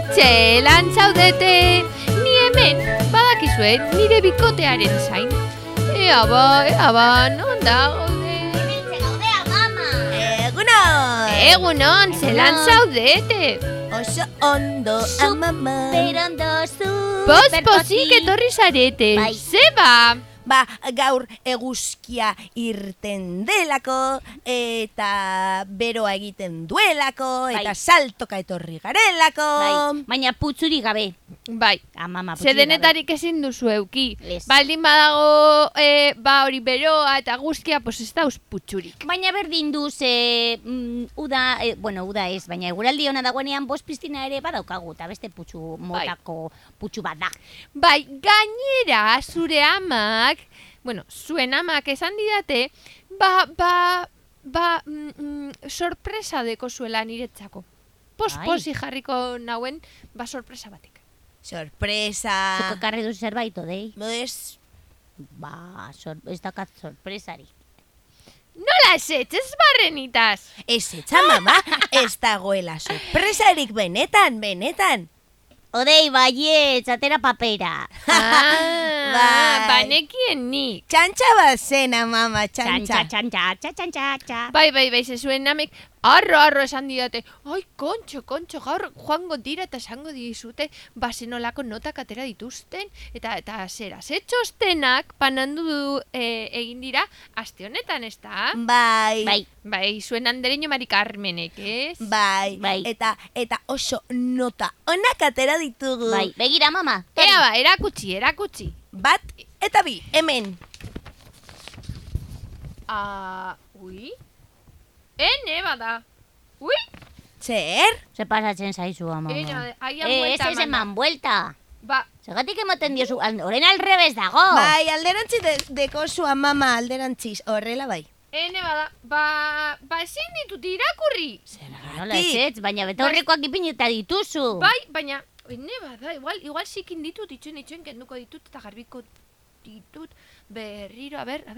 Txelan zaudete, ni hemen, badakizue, nire bikotearen zain. Ea ba, non da, gaude? Egunon, zelan zaudete. Oso ondo, amama. Superondo, Pozik etorri zarete, Bai. zeba. Ba, gaur eguzkia irten delako, eta beroa egiten duelako, eta Bai. saltoka etorri garelako. Bai, baina putzuri gabe. Bai, Amama, putzuri zedenetarik ezin duzu euki. Ez. Baldin badago, hori beroa eta guztia, pues ez dauz putxurik. gabe. Baina berdin duz, uda, uda ez, baina eguraldi hona dagoenean bost piztina ere badaukagu, eta beste putxu motako putxu bat da. Bai, gainera, zure amak, zuen amak esan didate, sorpresa deko zuela niretzako. Posi jarriko nauen, sorpresa batek. Sorpresa. Zuko ekarri duzu zerbait, odei? Ez, Ez dakat sorpresari. Nola ez barrenitaz? ez etza, mama, ez dagoela sorpresarik benetan. Odei, baietz, atera papera. Bai. Banekien nik. Txantxa bat zena, mama, txantxa. Txantxa. Bai, ze zuen amek, arro esan didate, ai, kontxo, gaur joango dira eta esango dizute, basenolako notak atera dituzten, eta zera, txostenak panandu egin dira, aste honetan, ez da? Bai. Bai, zuen andereño Mari Carmenek, ez? Bai. Eta oso nota onak atera ditugu. Bai, begira, mama. Ea ba, erakutsi. Bat eta bi, hemen. Ui? Ene bada. Ui? Zer? Se pasatzen zaizua, mama. Aian buelta Ez eman buelta. Ba, Zergatik emoten diozu, orain alrebez dago. Bai, alderantzi dekosua, mama, alderantziz. Horrela bai. ene bada. Ba, ezin ditut irakurri. Nola ez, baina betaurrekoak ipineta dituzu. Bai, baina, ene bada, igual zikin ditut, itxuen kenduko ditut, eta garbiko ditut, berriro, a ber.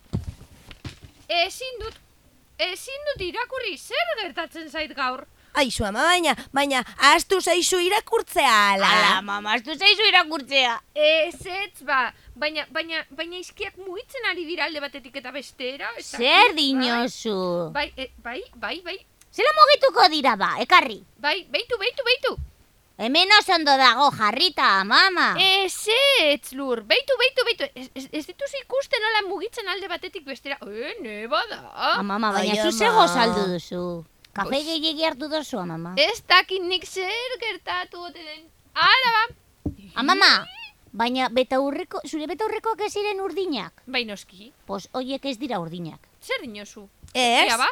Ezin dut irakurri, zer gertatzen zait gaur? Aizu, ama, baina, ahaztu zaizu irakurtzea, ala. Ala, mama, astu zaizu irakurtzea. Ez, baina izkiak mugitzen ari dira alde batetik eta bestera. Zer dinozu. Bai. Zela mugituko dira ba, ekarri. Bai, beitu. Hemen oso ondo dago jarrita, mama. Ez, lur, beitu. Ez dituz ikusten nola mugitzen alde batetik bestera. Ne bada. Mama, baina Ai, zu ama. zego saldu duzu. Kafe gehiagi hartu duzu, mama. Ez dakit nik zer gertatu ote den. Hala ba. Mama, baina zure betaurrekoak ez ziren urdinak. Bai noski. Pos, hoiek ez dira urdinak. Zer dinozu? Ez? Ea ba?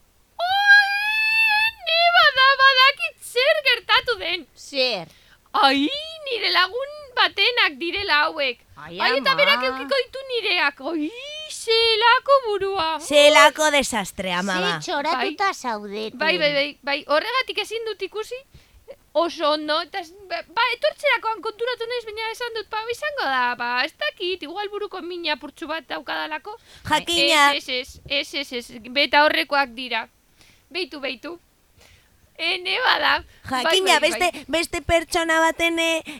Ne badakit zer gertatu den. Zer? Ai, nire lagun batenak direla hauek. Ai, Eta ama. berak eukiko ditu nireak. Ai, zelako burua. Zelako desastrea, mama. Ze txoratuta zaudete. Bai, horregatik ezin dut ikusi. Oso ondo, eta etortzerakoan konturatu naiz, baina esan dut, izango da, ez dakit, igual buruko mina purtsu bat daukadalako. Jakina. Ez, beta horrekoak dira. Beitu. Ene bada. Jakina, beste pertsona baten,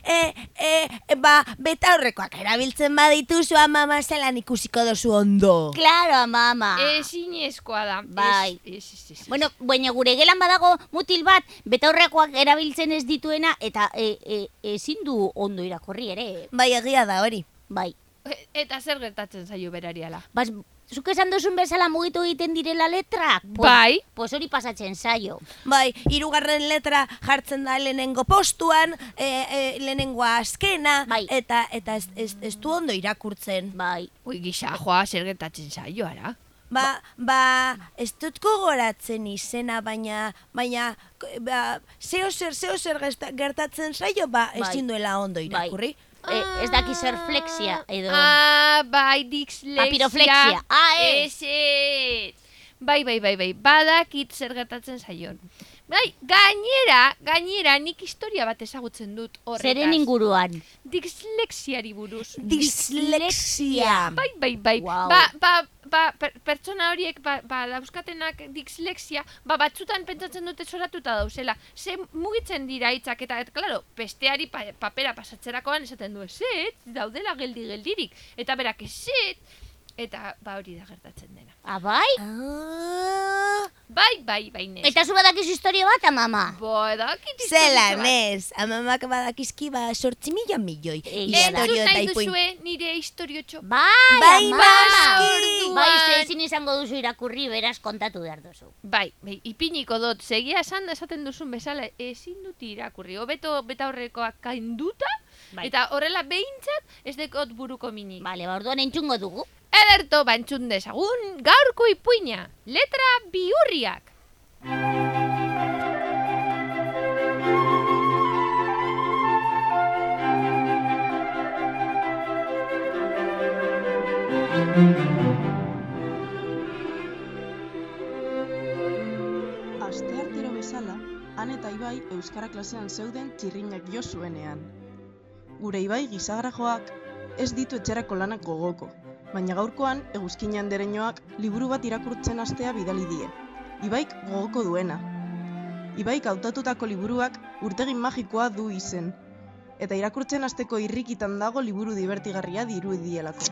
beta horrekoak erabiltzen badituzu, mama, zelan ikusiko dozu ondo. Claro, mama. Ezinezkoa da. Bai. Ez. Bueno, baina gure gelan badago mutil bat, betaurrekoak erabiltzen ez dituena, eta ezin du ondo irakurri ere. Bai, egia da hori. Bai. Eta zer gertatzen zaio berariala? Bas, zuk esan duzun bezala mugitu egiten direla letrak? Bai. Pues hori pasatzen zaio. Bai, 3. letra jartzen da lehenengo postuan, lehenengoa azkena, Bai. eta ez du ondo irakurtzen. Bai. Ui, gisa, joa, zer gertatzen zaio, ara? Ez dut gogoratzen izena, baina zeo zer gertatzen zaio, ezin duela ondo irakurri. Ez daki zer flexia edo... Bai, dislexia. Papiroflexia. Ez. Bai, badakit zer gertatzen zaion. Bai, gainera nik historia bat ezagutzen dut horretaz. Zeren inguruan? Dislexiari buruz. Dislexia. Bai. Wow. Pertsona horiek, dauzkatenak dislexia, batzutan pentsatzen dute zoratuta dauzela. Ze mugitzen dira hitzak eta, klaro, besteari papera pasatzerakoan esaten du eset, daudela geldirik. Eta berak eset, eta hori da gertatzen dena. Bai? Bai, Nes. Eta zu badakizu historia bat, amama? Badakit historia Zelan bat. ez, amamak badakizki 8.000 milioi. Entzun nahi duzue nire historiotxo. Bai, amama. noski. Bai, ezin izango duzu irakurri, beraz kontatu behar duzu. Bai, ipiniko dut, segia esaten duzun bezala ezin dut irakurri. Hobeto betaurrekoak kainduta, Bai. eta horrela behintzat ez dekot buruko minik. Bale, orduan entzungo dugu. Ederto bantzun dezagun, gaurko ipuina, letra bihurriak. Asteartero bezala, Han eta Ibai euskara klasean zeuden txirrinak jo zuenean. Gure Ibai gizagrajoak ez ditu etxerako lanak gogoko, baina gaurkoan eguzkin andereñoak liburu bat irakurtzen hastea bidali die. Ibaik gogoko duena. Ibaik hautatutako liburuak urtegin magikoa du izen, eta irakurtzen hasteko irrikitan dago liburu dibertigarria dirudielako.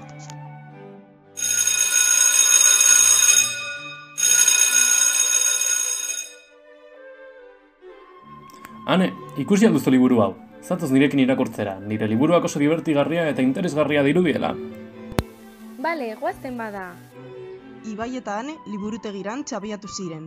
Ane, ikusi alduzu liburu hau. Zatoz nirekin irakurtzera, nire liburuak oso dibertigarria eta interesgarria dirudiela. Bale, goazen bada. Ibai eta Ane liburutegiran txabiatu ziren.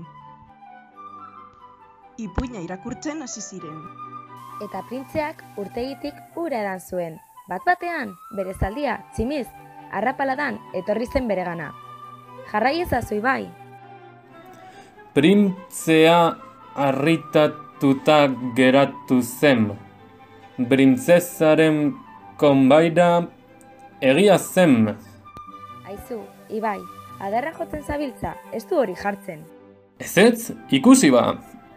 Ipuina irakurtzen hasi ziren. Eta printzeak urtegitik ura edan zuen. Bat-batean, bere zaldia, tximiz, arrapaladan etorri zen beregana. Jarrai ezazu Ibai. Printzea harritatuta geratu zen. Printzesaren konbaira egia zen. Aizu, Ibai, adarra jotzen zabiltza, ez du hori jartzen. Ezetz, ikusi ba.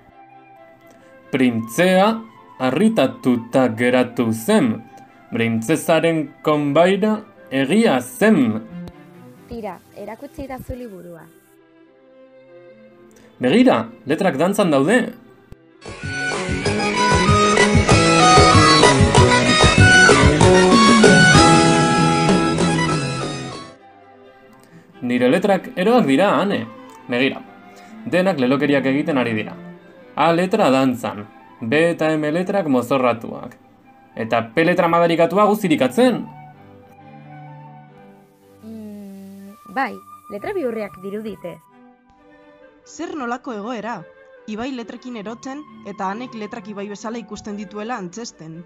Printzea harritatuta geratu zen. Printzesaren konbaira egia zen. Tira, erakutsi dazu liburua. Begira, letrak dantzan daude. Nire letrak eroak dira, Ane. Begira, denak lelokeriak egiten ari dira. A letra dantzan, B eta M letrak mozorratuak. Eta P letra madarikatua guztirikatzen. Bai, letra bihurriak dirudite. Zer nolako egoera? Ibai letrekin erotzen eta Anek letrak Ibai bezala ikusten dituela antzesten.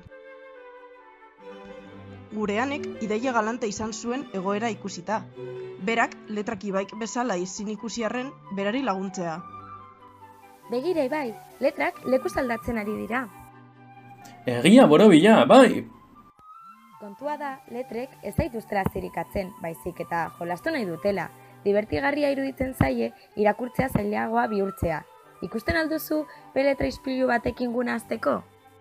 Gure Anek ideia galanta izan zuen egoera ikusita. Berak letrak Ibaik bezala ezin ikusiarren berari laguntzea. Begira Ibai, letrak lekuz aldatzen ari dira. Egia borobila, bai. Kontua da, letrek ez zaituztela zirikatzen, baizik eta jolastu nahi dutela. Divertigarria iruditzen zaie irakurtzea zailagoa bihurtzea. Ikusten alduzu letra ispilu batekin guna hasteko?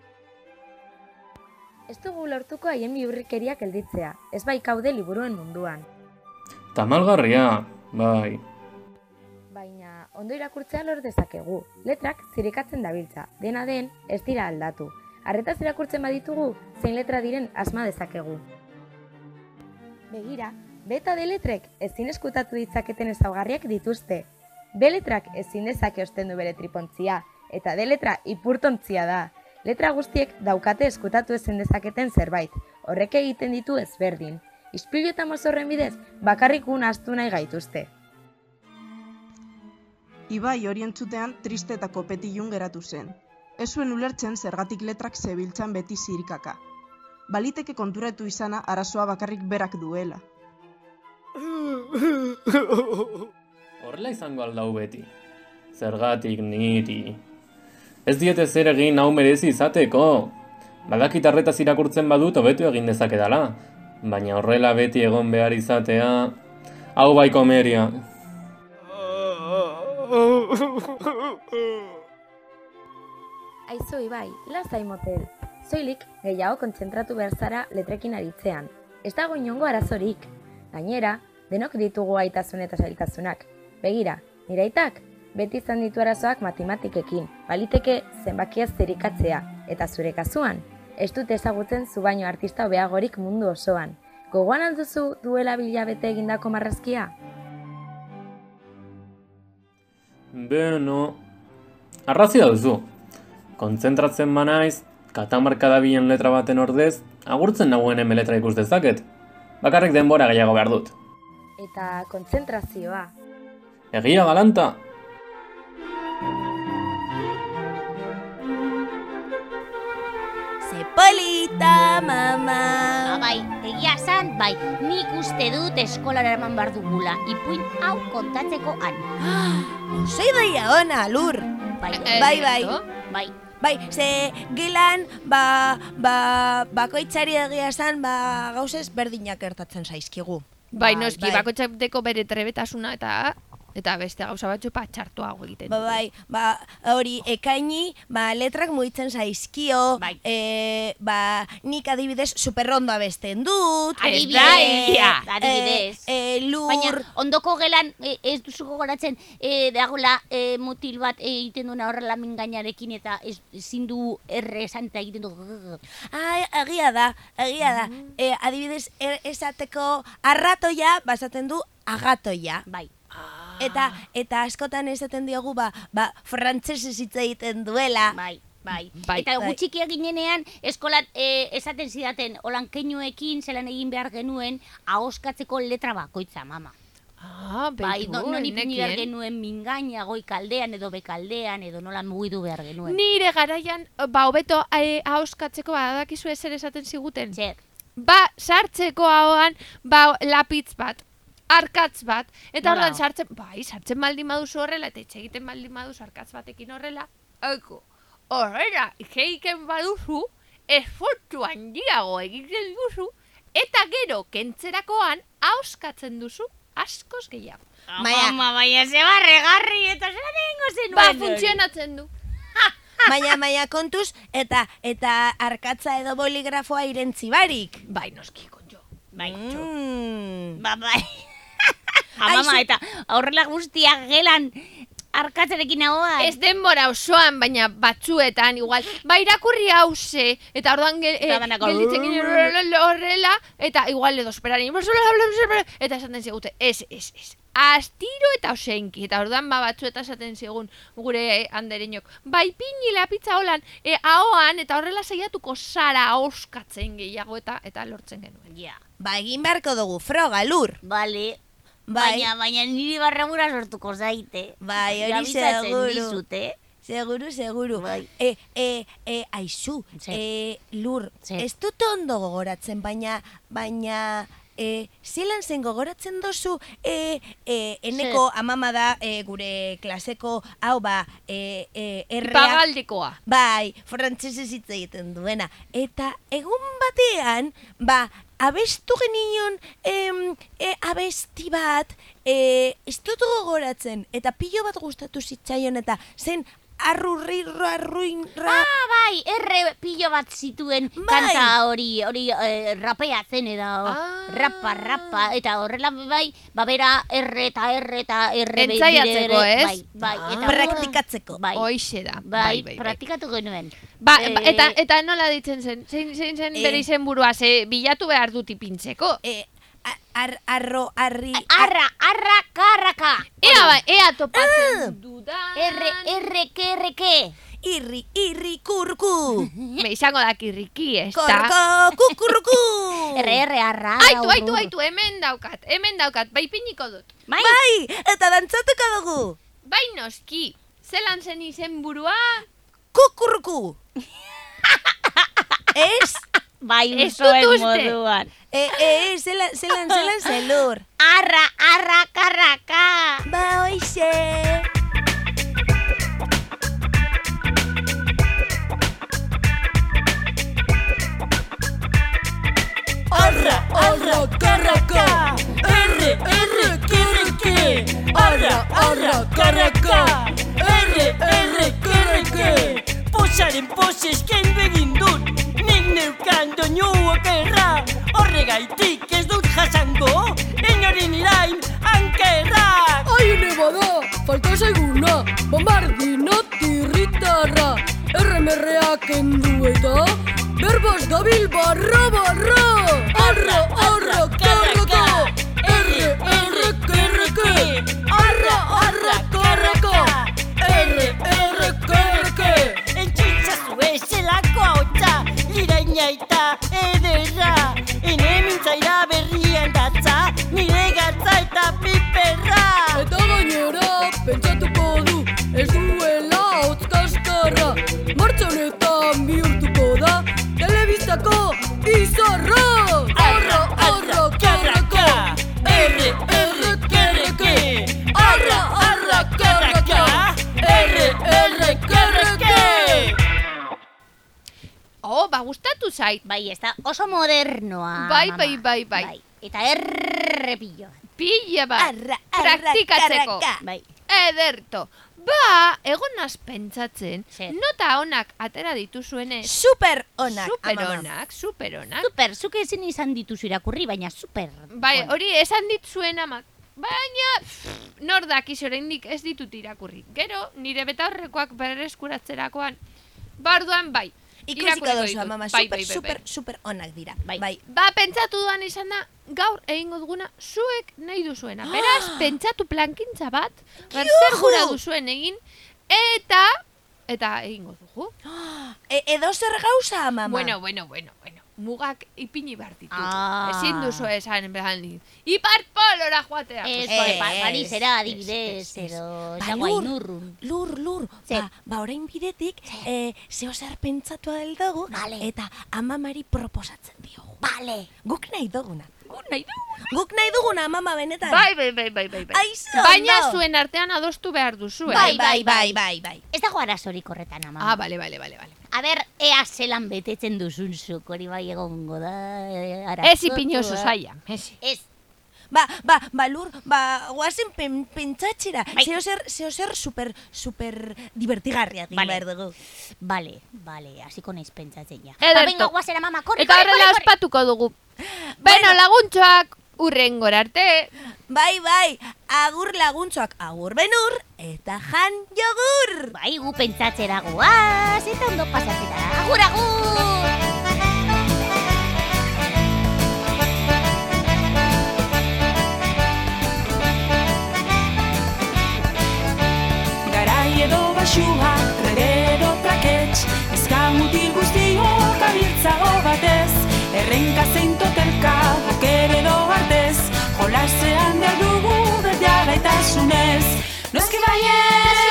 Ez dugu lortuko haien bihurrikeriak gelditzea, ez bai kaude liburuen munduan. Tamalgarria, bai. Baina, ondo irakurtzea lor dezakegu. Letrak zirikatzen dabiltza, dena den ez dira aldatu. Arretaz irakurtzen baditugu, zein letra diren asma dezakegu. Begira, B eta D letrek ezin eskutatu ditzaketen ezaugarriak dituzte. B letrak ezin dezake ostendu bere tripontzia, eta D letra ipurtontzia da. Letra guztiek daukate eskutatu ezin dezaketen zerbait, horrek egiten ditu ezberdin. Ispilu eta mozorren bidez, bakarrik guna astu nahi gaituzte. Ibai hori entzutean triste eta kopetilun geratu zen. Ez zuen ulertzen zergatik letrak zebiltzan beti zirikaka. Baliteke konturatu izana arazoa bakarrik berak duela. Horrela izango aldau beti. Zergatik niri. Ez diete zer egin hau merezi izateko. Badakit arretaz irakurtzen badut hobetu egin dezakedala. Baina horrela beti egon behar izatea. Hau bai komeria. Aizu Ibai, lasai motel. Soilik, gehiago kontzentratu behar zara letrekin aritzean. Ez dago inongo arazorik. Gainera, denok ditugu gaitasun eta zailtasunak. Begira, nire aitak, beti izan ditu arazoak matematikekin, baliteke zenbakiaz zerikatzea, eta zure kasuan, ez dute ezagutzen zu baino artista hobeagorik mundu osoan. Gogoan alduzu duela 1000 hilabete egindako marrazkia? Beno, arrazia duzu. Kontzentratzen banaiz, katamarka dabilen letra baten ordez, agurtzen nagoen letra ikus dezaket. Bakarrik denbora gehiago behar dut. Eta kontzentrazioa. Egia galanta! Polita, mama. Bai, egia esan, bai, nik uste dut eskolara eman behar dugula, ipuin hau kontatzeko han. Oso idaia ona, Lur. Bai. Bai, ze gelan, bakoitzari egia esan, gauzez berdinak gertatzen zaizkigu. Bai, noski, bakoitzateko bere trebetasuna eta beste gauza batzu txartuago egiten dute. Hori, ekaini, letrak mugitzen zaizkio, nik adibidez superrondo abesten dut. Adibidez. Lur. Baina, ondoko gelan, ez duzu gogoratzen, dagoela mutil bat egiten duena horrela mingainarekin eta ezin du erre esan eta egiten du. Egia da. Adibidez, esateko arratoia, basaten du agatoia. Bai. Eta askotan esaten diogu frantsesez hitz egiten duela. Bai. Eta gutxikia ginenean eskolan esaten zidaten olan keinuekin zelan egin behar genuen ahoskatzeko letra bakoitza, mama. Bai, non ipini behar genuen mingaina goikaldean edo bekaldean edo nola mugidu behar genuen. Nire garaian, hobeto ahoskatzeko badakizu zer esaten ziguten. Zer. Sartzeko ahoan, lapitz bat. Arkatz bat, eta orduan sartzen baldin baduzu horrela, eta hitz egiten baldin baduzu arkatz batekin horrela, horrela, egiten baduzu, esfortzu handiago egiten duzu, eta gero, kentzerakoan, ahoskatzen duzu, askoz gehiago. Baina ze barregarri, eta zera egingo zenuen. Funtzionatzen du. Baina kontuz, eta arkatza edo boligrafoa irentzi barik. Bai, noski, konjo. Bai. Mama, eta horrela guztiak gelan arkatzarekin haua. Ez denbora osoan, baina batzuetan, igual, irakurri hause, eta orduan gelditzen ginen horrela, eta igual edo esperari, eta esaten zigute, ez, astiro eta osenki, eta orduan batzuetan esaten zigun gure andereinok, ipini lapitza holan, ahoan, eta horrela saiatuko zara ahoskatzen gehiago, eta lortzen genuen. Ja. Egin beharko dugu froga, Lur. Bale. Baina niri barramura sortuko zaite. Hori seguru. Aizu, Lur, ez dut ondo gogoratzen, baina zelan zen gogoratzen dozu, eneko amama da gure klaseko, hau Pagaldekoa. Frantsesez hitz egiten duena. Eta egun batean, abestu genion abesti bat, ez dut gogoratzen, eta pilo bat gustatu zitzaion, eta zen arruinra. Erre pilo bat zituen kanta hori rapeatzen edo rapa, eta horrela bera erre eta entzaiatzeko, ez? Praktikatzeko. Hoixe da. Praktikatu genuen. Eta nola ditzen zen? Zein zen bere izen burua, bilatu behar dut ipintzeko? Karraka. Ea topatzen dudan. Erreke. Irri, kurku. Izango da kirriki, ez da? Korko, kukurruku. Arra. Aitu, hemen daukat, ipiniko dut. Eta dantzatuko dugu. Noski, zelan zen izen burua? Kukurruku. Ez? Usoen moduan. Zelan zelur. Arra, karraka. Hoixe. Arra, karraka. Arra, karraka. Gauzaren posez kendu egin dut, nik neukan doinu okerra. Horregaitik ez dut jasango, inorin irain ankerrak. Aine bada, falta zaiguna, bombardina tirritarra. RMR-ak endu eta, berbaz gabil barra. Arra, karraka, RR-kerreke. Arra, karraka, RR-kerreke. Entzitzazu ezelako hautza, iraina eta ederra. Ene mintzaira berrian datza, nire gatza eta piperra. Eta gainera, pentsatuko du, ez duela hotz kaskarra. Martxa honetan bihurtuko da, telebistako izarra. Arra, karraka, RR-kerreke. Arra, karraka, RR-kerreke. Oh, gustatu zait. Bai, ez da oso modernoa, Bai. Eta errepillo. Pila bat, Arra, praktikatzeko. karraka. Bai. Ederto. Egon naz pentsatzen, Zer? nota onak atera dituzuenez. Super onak, Super onak. Super, zuk ezin izan dituzu irakurri, baina super. Bai, onak. hori esan ditzuen amak. Baina, nor dakiz oraindik ez ditut irakurri. Gero, nire betaurrekoak berreskuratzerakoan, barduan bai. Ikusiko irakurriko dozu, ditut. mama, Bai. super onak dira. Bai. Pentsatu duan izan da, gaur egingo duguna zuek nahi duzuena. Beraz, pentsatu plankintza bat, zer gura duzuen egin, eta egingo dugu. Edo zer gauza, mama? Bueno. Mugak ipini behar ditu. Ah. Ezin duzu esan, behar Ipar polora joatea. Ez, Ez, Parisera adibidez, edo Jaguainurrun. Lur. Zer? Orain bidetik, zeo zer pentsatu dugu, Vale. eta amamari proposatzen diogu. Bale. Guk nahi duguna. Guk nahi duguna, mama, benetan. Bai. Aizu, Baina ondo. zuen artean adostu behar duzu, Bai. Ez dago arazorik horretan, ama. Bale. A ber, ea zelan betetzen duzun zuk, hori bai egongo da. Ez ipinozu zaila. Ez. Lur, guazen pentsatxera. Bai. Zeo zer super divertigarria egin behar dugu. Bale, hasiko naiz pentsatzen ja. Ederto. Venga, guazera, mama, korri. Eta horrela ospatuko dugu. Beno, laguntxoak, urrengor arte. Bai, agur laguntzoak, agur benur, eta jan jogur. Bai, gu pentsatzera guaz, eta ondo pasatzera. Agur! Garai edo basua, edo trakets, ezkamutil guztiok abiltzago batez, errenka zein totelka, boker edo artez, jolasean behar dugu berdea gaitasunez. Noski baiez!